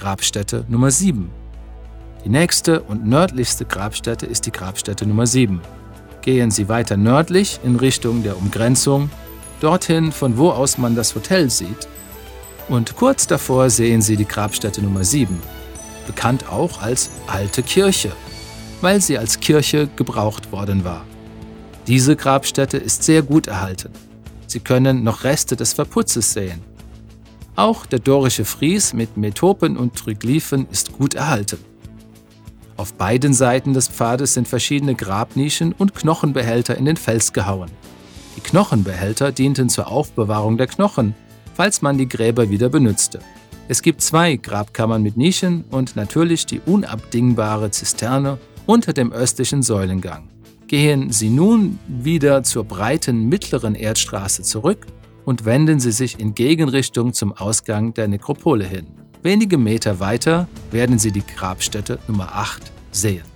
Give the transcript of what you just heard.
Grabstätte Nummer 7. Die nächste und nördlichste Grabstätte ist die Grabstätte Nummer 7. Gehen Sie weiter nördlich in Richtung der Umgrenzung, dorthin, von wo aus man das Hotel sieht. Und kurz davor sehen Sie die Grabstätte Nummer 7, bekannt auch als Alte Kirche, weil sie als Kirche gebraucht worden war. Diese Grabstätte ist sehr gut erhalten. Sie können noch Reste des Verputzes sehen. Auch der dorische Fries mit Metopen und Triglyphen ist gut erhalten. Auf beiden Seiten des Pfades sind verschiedene Grabnischen und Knochenbehälter in den Fels gehauen. Die Knochenbehälter dienten zur Aufbewahrung der Knochen, falls man die Gräber wieder benutzte. Es gibt 2 Grabkammern mit Nischen und natürlich die unabdingbare Zisterne unter dem östlichen Säulengang. Gehen Sie nun wieder zur breiten mittleren Erdstraße zurück und wenden Sie sich in Gegenrichtung zum Ausgang der Nekropole hin. Wenige Meter weiter werden Sie die Grabstätte Nummer 8 sehen.